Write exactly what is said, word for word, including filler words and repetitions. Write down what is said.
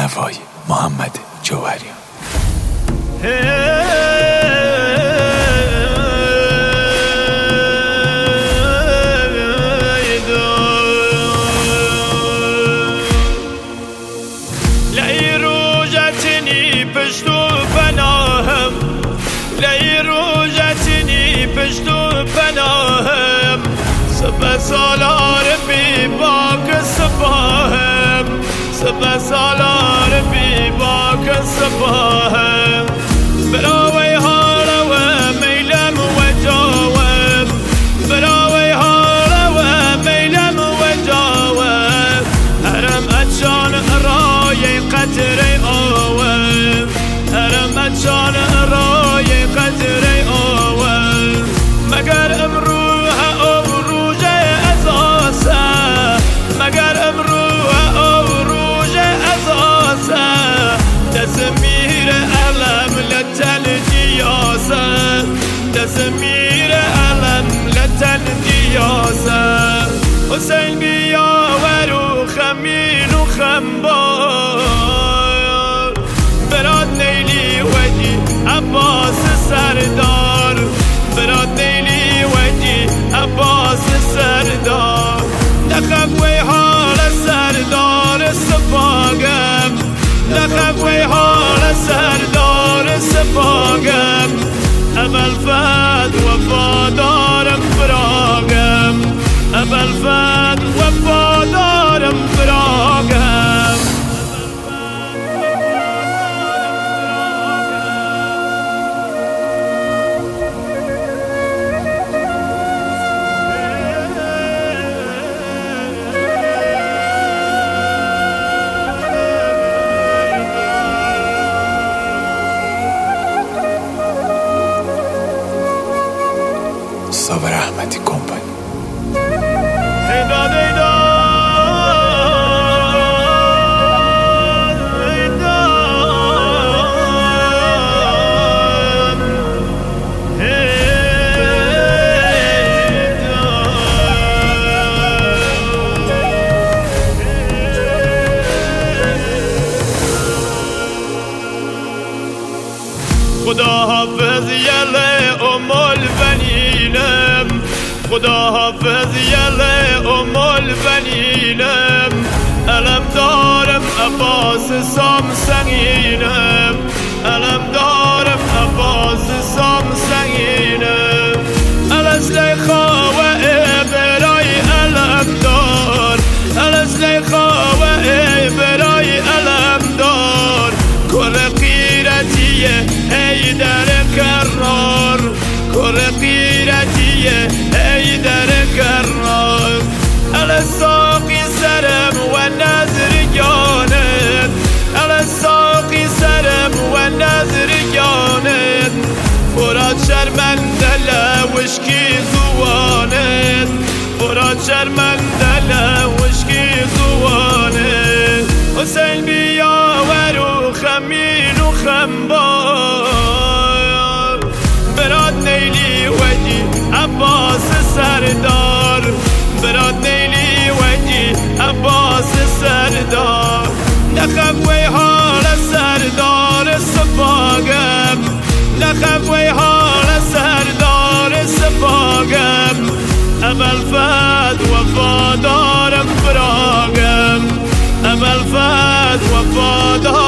نوای محمد جوهریان. لای روجتنی پشتو پناهم، لای روجتنی پشتو پناهم، سبع سالار بی باک سپاهم، سبع سالار بی باک سپاهم، براوی حالا و میلم و جاوم، براوی حالا و میلم و جاوم، هرم اچان رای قدر آوم، هرم اچان رای قدر آوم، مگر امروه او روز ازاسه، مگر امروه او روز ازاسه، دزمیر علم لتن دیاسه، دزمیر علم لتن دیاسه، حسین بیا ورو خمین و خنبار، برات نیلی ودی عباس سردار، برات نیلی ودی عباس سردار، نخف وی حال سردار سپاگم، نخف وی حال سردار سپاگم، اول فد وفادارم براگم، اول فد وفادارم براگم. صابر احمدی کمپانی. خدا حافظ یله ام البنینم، خدا حافظ یله ام البنینم، علم دارم عباس سام سنگینم، علم دارم عباس سام سنگینم، الاسلی خواه برای علم دار، الاسلی خواه برای علم دار، کل قیرتیه ای در کرار، کل قیرتیه ای در کرار، الساقی سرم و نظر جانت، الساقی سرم و نظر جانت، فراد شرمنده لوشکی زوانت، فراد شرمنده لوشکی زوانت، حسین بیا ورو خمین و خنبار، برات نیلی ودی عباس سردار، برات نیلی ودی عباس سردار، نخف وی حال سردار سپاگم، نخف وی حال سردار سپاگم، اول فد وفادارم براگم، اول فد وفادارم